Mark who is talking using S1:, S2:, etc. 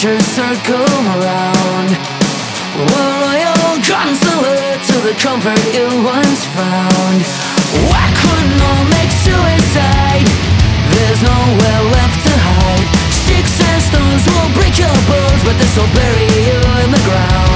S1: creatures circle around. A royal consular to the comfort you once found. Why couldn't all make suicide? There's nowhere left to hide. Sticks and stones will break your bones, but this will bury you in the ground.